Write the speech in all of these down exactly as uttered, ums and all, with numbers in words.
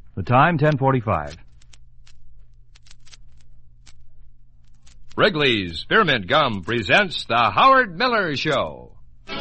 The time, ten forty-five. Wrigley's Spearmint Gum presents The Howard Miller Show.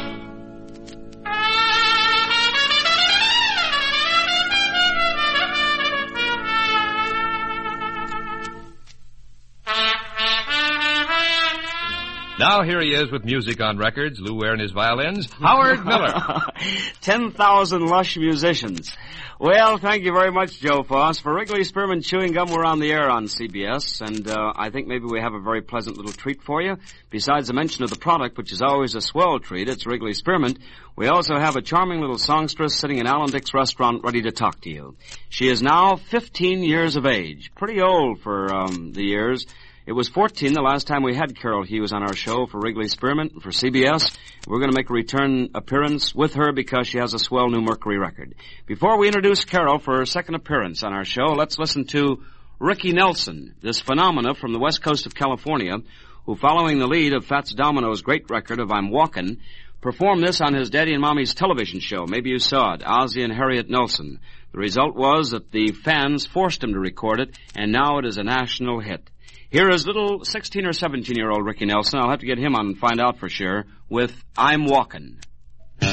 Now here he is with music on records, Lou Ware and his violins, Howard Miller. Ten thousand lush musicians. Well, thank you very much, Joe Foss. For Wrigley Spearmint Chewing Gum, we're on the air on C B S, and uh, I think maybe we have a very pleasant little treat for you. Besides the mention of the product, which is always a swell treat, it's Wrigley Spearmint, we also have a charming little songstress sitting in Alan Dick's restaurant ready to talk to you. She is now fifteen years of age. Pretty old for um, the years. It was fourteen the last time we had Carol Hughes on our show for Wrigley Spearmint for C B S. We're going to make a return appearance with her because she has a swell new Mercury record. Before we introduce Carol for her second appearance on our show, let's listen to Ricky Nelson, this phenomena from the west coast of California, who, following the lead of Fats Domino's great record of I'm Walkin', performed this on his Daddy and Mommy's television show. Maybe you saw it, Ozzie and Harriet Nelson. The result was that the fans forced him to record it, and now it is a national hit. Here is little sixteen or seventeen-year-old Ricky Nelson. I'll have to get him on and find out for sure with I'm Walkin'. I'm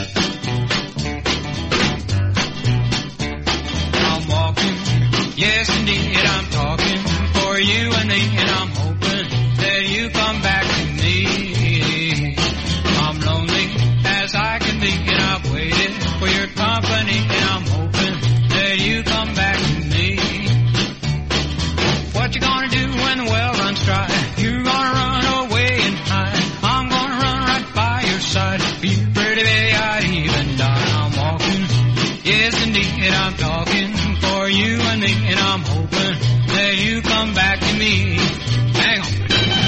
walking, yes indeed, I'm talking for you and me, and I'm hoping that you come back to me. I'm lonely as I can be, and I've waited for your company, and I'm hoping that you come back to me. What you gonna do when the well runs dry? You're gonna run away and hide. I'm gonna run right by your side. For you, pretty baby, I'd even die. I'm walking, yes indeed, I'm talking for you and me, and I'm hoping that you come back to me. Hang on.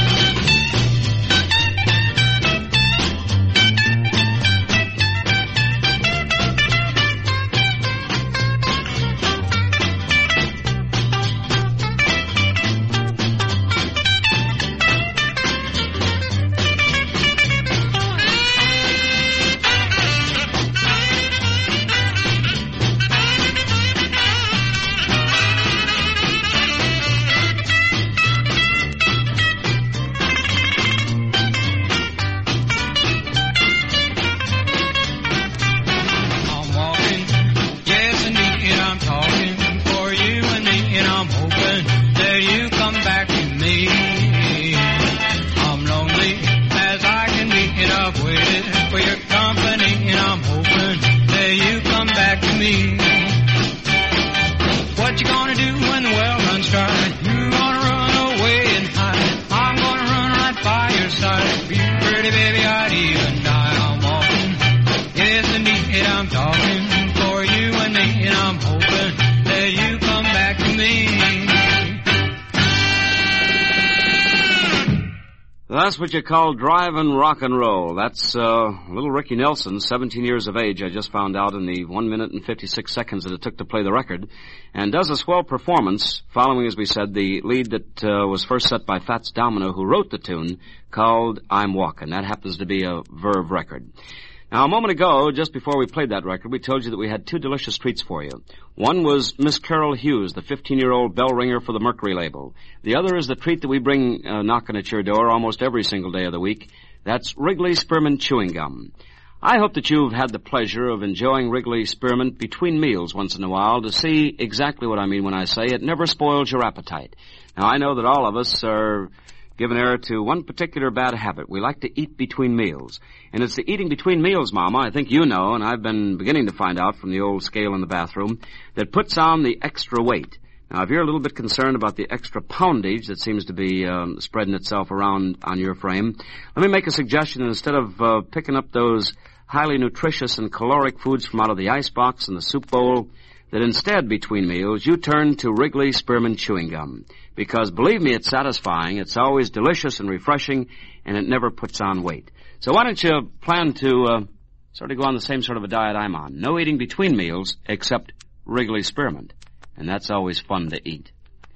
That's what you call driving rock and roll. That's uh, little Ricky Nelson, seventeen years of age, I just found out in the one minute and fifty-six seconds that it took to play the record, and does a swell performance following, as we said, the lead that uh, was first set by Fats Domino, who wrote the tune called I'm Walkin'. That happens to be a Verve record. Now, a moment ago, just before we played that record, we told you that we had two delicious treats for you. One was Miss Carol Hughes, the fifteen-year-old bell ringer for the Mercury label. The other is the treat that we bring uh, knocking at your door almost every single day of the week. That's Wrigley Spearmint Chewing Gum. I hope that you've had the pleasure of enjoying Wrigley Spearmint between meals once in a while to see exactly what I mean when I say it never spoils your appetite. Now, I know that all of us are given air to one particular bad habit. We like to eat between meals. And it's the eating between meals, Mama, I think you know, and I've been beginning to find out from the old scale in the bathroom, that puts on the extra weight. Now, if you're a little bit concerned about the extra poundage that seems to be um, spreading itself around on your frame, let me make a suggestion. Instead of uh, picking up those highly nutritious and caloric foods from out of the icebox and the soup bowl, that instead, between meals, you turn to Wrigley Spearmint Chewing Gum. Because, believe me, it's satisfying, it's always delicious and refreshing, and it never puts on weight. So why don't you plan to uh, sort of go on the same sort of a diet I'm on? No eating between meals, except Wrigley Spearmint. And that's always fun to eat.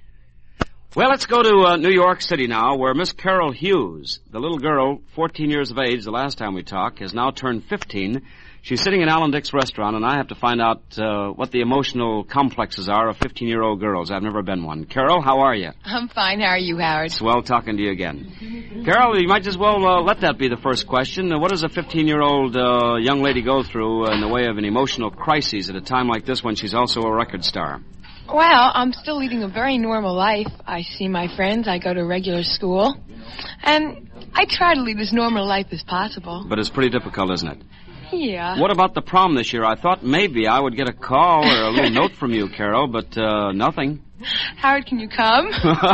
Well, let's go to uh, New York City now, where Miss Carol Hughes, the little girl, fourteen years of age, the last time we talked, has now turned fifteen. She's sitting in Alan Dick's restaurant, and I have to find out uh, what the emotional complexes are of fifteen-year-old girls. I've never been one. Carol, how are you? I'm fine. How are you, Howard? Swell talking to you again. Carol, you might as well uh, let that be the first question. Uh, what does a fifteen-year-old uh, young lady go through in the way of an emotional crisis at a time like this when she's also a record star? Well, I'm still leading a very normal life. I see my friends. I go to regular school. And I try to lead as normal a life as possible. But it's pretty difficult, isn't it? Yeah. What about the prom this year? I thought maybe I would get a call or a little note from you, Carol, but uh, nothing. Howard, can you come?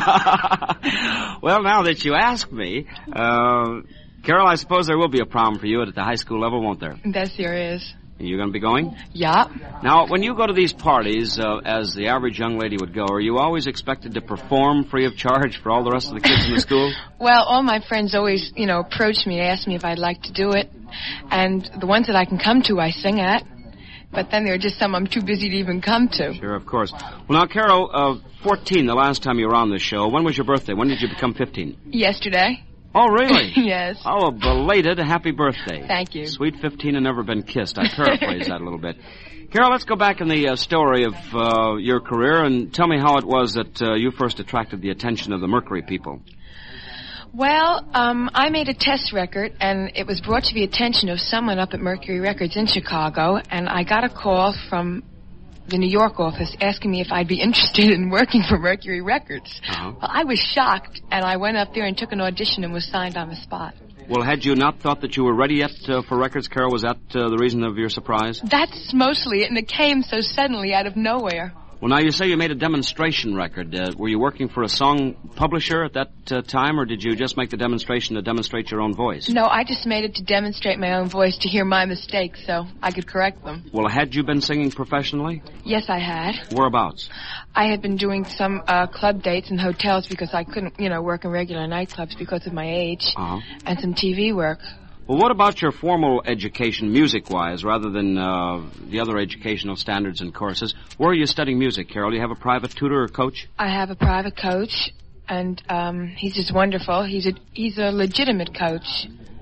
Well, now that you ask me, uh, Carol, I suppose there will be a prom for you at the high school level, won't there? Yes, there is. You going to be going? Yeah. Now, when you go to these parties, uh, as the average young lady would go, are you always expected to perform free of charge for all the rest of the kids in the school? Well, all my friends always, you know, approach me, ask me if I'd like to do it. And the ones that I can come to, I sing at. But then there are just some I'm too busy to even come to. Sure, of course. Well, now, Carol, uh, fourteen, the last time you were on this show, when was your birthday? When did you become fifteen? Yesterday. Oh, really? Yes. Oh, a belated happy birthday. Thank you. Sweet fifteen and never been kissed. I paraphrase that a little bit. Carol, let's go back in the uh, story of uh, your career and tell me how it was that uh, you first attracted the attention of the Mercury people. Well, um, I made a test record, and it was brought to the attention of someone up at Mercury Records in Chicago, and I got a call from the New York office asking me if I'd be interested in working for Mercury Records. Uh-huh. Well, I was shocked, and I went up there and took an audition and was signed on the spot. Well, had you not thought that you were ready yet uh, for records, Carol? Was that uh, the reason of your surprise? That's mostly it, and it came so suddenly out of nowhere. Well, now, you say you made a demonstration record. Uh, were you working for a song publisher at that uh, time, or did you just make the demonstration to demonstrate your own voice? No, I just made it to demonstrate my own voice, to hear my mistakes so I could correct them. Well, had you been singing professionally? Yes, I had. Whereabouts? I had been doing some uh, club dates in hotels because I couldn't, you know, work in regular nightclubs because of my age, uh-huh. and some T V work. Well, what about your formal education, music-wise, rather than uh, the other educational standards and courses? Where are you studying music, Carol? Do you have a private tutor or coach? I have a private coach, and um, he's just wonderful. He's a he's a legitimate coach,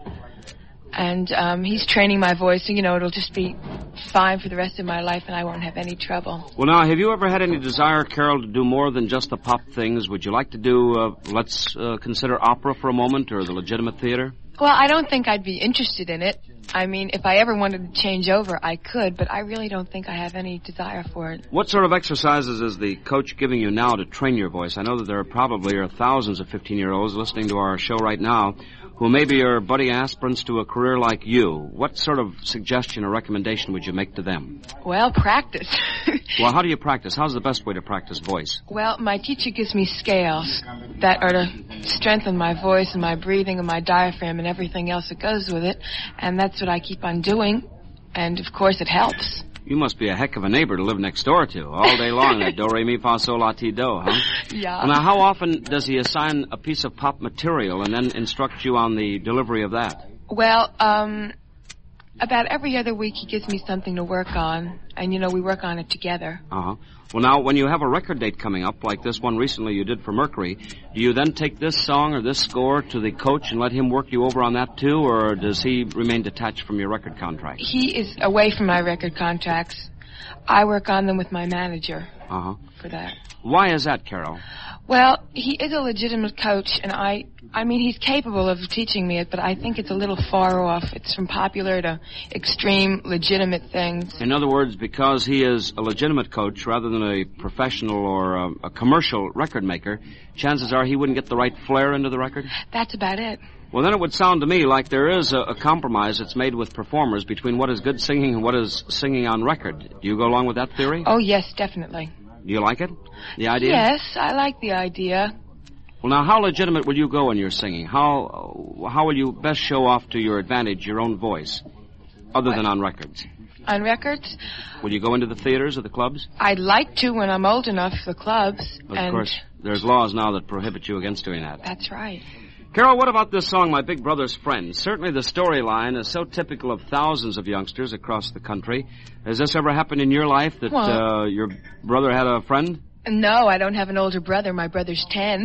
and um, he's training my voice, so, you know, it'll just be fine for the rest of my life, and I won't have any trouble. Well, now, have you ever had any desire, Carol, to do more than just the pop things? Would you like to do, uh, let's uh, consider opera for a moment, or the legitimate theater? Well, I don't think I'd be interested in it. I mean, if I ever wanted to change over, I could, but I really don't think I have any desire for it. What sort of exercises is the coach giving you now to train your voice? I know that there are probably are thousands of fifteen-year-olds listening to our show right now who maybe are budding aspirants to a career like you. What sort of suggestion or recommendation would you make to them? Well, practice. Well, how do you practice? How's the best way to practice voice? Well, my teacher gives me scales that are to strengthen my voice and my breathing and my diaphragm and everything else that goes with it, and that's what I keep on doing, and of course it helps. You must be a heck of a neighbor to live next door to, all day long, that do, re, mi, fa, sol, la, ti, do, huh? Yeah. Well, now, how often does he assign a piece of pop material and then instruct you on the delivery of that? Well, um, about every other week he gives me something to work on, and, you know, we work on it together. Uh-huh. Well, now, when you have a record date coming up, like this one recently you did for Mercury, do you then take this song or this score to the coach and let him work you over on that too, or does he remain detached from your record contract? He is away from my record contracts. I work on them with my manager uh-huh. for that. Why is that, Carol? Well, he is a legitimate coach, and I, I mean, he's capable of teaching me it, but I think it's a little far off. It's from popular to extreme legitimate things. In other words, because he is a legitimate coach rather than a professional or a, a commercial record maker, chances are he wouldn't get the right flair into the record? That's about it. Well, then it would sound to me like there is a, a compromise that's made with performers between what is good singing and what is singing on record. Do you go along with that theory? Oh, yes, definitely. Do you like it? The idea? Yes, I like the idea. Well, now, how legitimate will you go in your singing? How how will you best show off to your advantage your own voice, other what? than on records? On records? Will you go into the theaters or the clubs? I'd like to when I'm old enough for the clubs. Of and course, there's laws now that prohibit you against doing that. That's right. Carol, what about this song, My Big Brother's Friend? Certainly the storyline is so typical of thousands of youngsters across the country. Has this ever happened in your life that well, uh, your brother had a friend? No, I don't have an older brother. My brother's ten.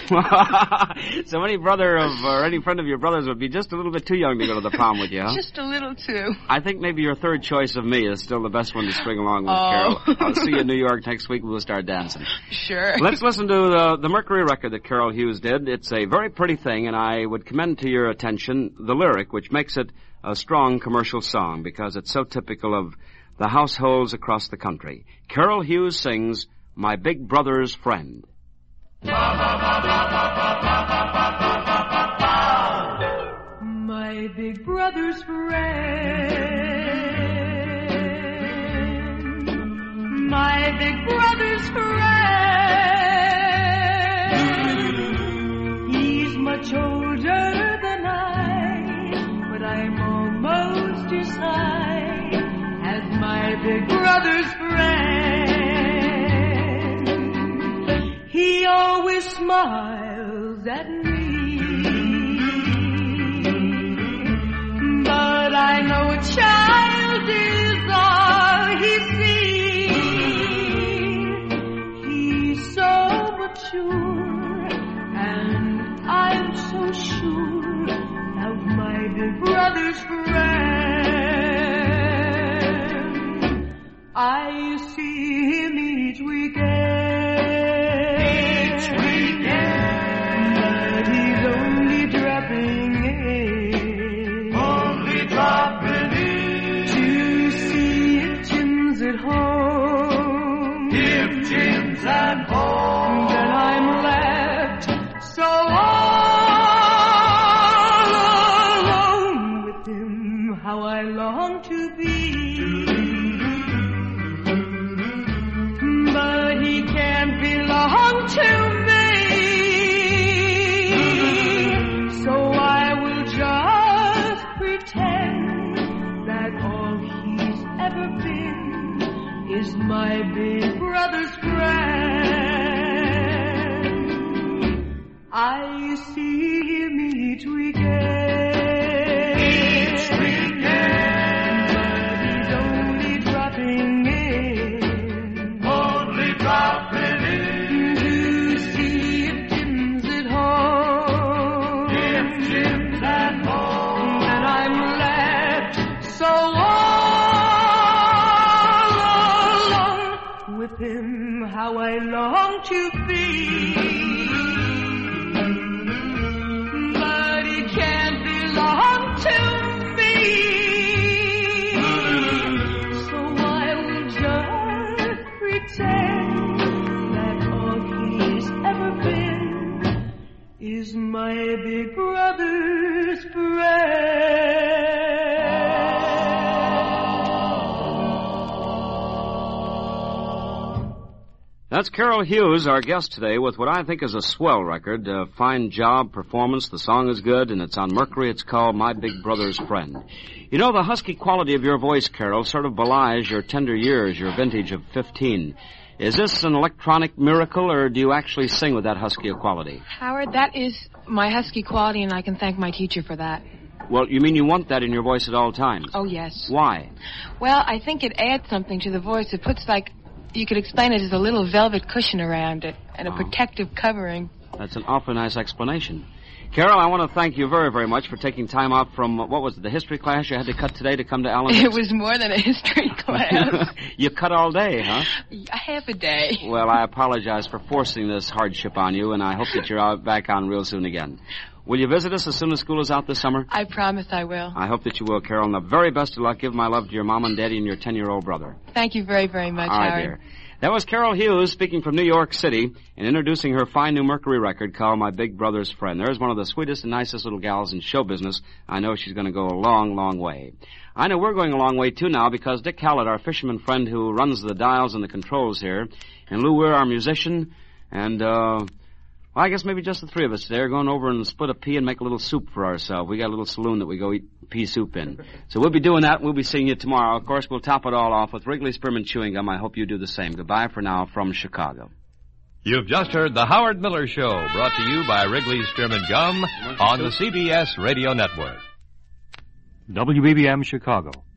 So any brother of, or any friend of your brother's would be just a little bit too young to go to the prom with you, huh? Just a little too. I think maybe your third choice of me is still the best one to string along with, oh. Carol. I'll see you in New York next week. We'll start dancing. Sure. Let's listen to the, the Mercury record that Carol Hughes did. It's a very pretty thing, and I would commend to your attention the lyric, which makes it a strong commercial song because it's so typical of the households across the country. Carol Hughes sings My Big Brother's Friend. My big brother's friend, my big brother's friend. He's much older than I, but I'm almost his height as my big brother's friend. He always smiles at me, but I know a child is all he sees. He's so mature, and I'm so sure of my big brother's friend. I see him each weekend. My big brother's friend. I see him each weekend. Each weekend. But he's only dropping in. Only dropping in. To see if Jim's at home. If Jim's at home. And I'm left so with him, how I long to be, but he can't belong to me, so I will just pretend that all he's ever been is my big brother's friend. That's Carol Hughes, our guest today, with what I think is a swell record. A fine job, performance, the song is good, and it's on Mercury. It's called My Big Brother's Friend. You know, the husky quality of your voice, Carol, sort of belies your tender years, your vintage of fifteen. Is this an electronic miracle, or do you actually sing with that husky quality? Howard, that is my husky quality, and I can thank my teacher for that. Well, you mean you want that in your voice at all times? Oh, yes. Why? Well, I think it adds something to the voice. It puts, like, you could explain it as a little velvet cushion around it and a oh. protective covering. That's an awfully nice explanation. Carol, I want to thank you very, very much for taking time out from, what was it, the history class you had to cut today to come to Allen? It was more than a history class. You cut all day, huh? Half a day. Well, I apologize for forcing this hardship on you, and I hope that you're out back on real soon again. Will you visit us as soon as school is out this summer? I promise I will. I hope that you will, Carol, and the very best of luck. Give my love to your mom and daddy and your ten-year-old brother. Thank you very, very much, all right, Howard. Dear. That was Carol Hughes speaking from New York City and introducing her fine new Mercury record called My Big Brother's Friend. There's one of the sweetest and nicest little gals in show business. I know she's going to go a long, long way. I know we're going a long way, too, now, because Dick Hallett, our fisherman friend who runs the dials and the controls here, and Lou Weir, our musician, and, uh... well, I guess maybe just the three of us today are going over and split a pea and make a little soup for ourselves. We got a little saloon that we go eat pea soup in. So we'll be doing that, and we'll be seeing you tomorrow. Of course, we'll top it all off with Wrigley Spearmint Chewing Gum. I hope you do the same. Goodbye for now from Chicago. You've just heard The Howard Miller Show, brought to you by Wrigley Spearmint Gum on the C B S Radio Network. W B B M Chicago.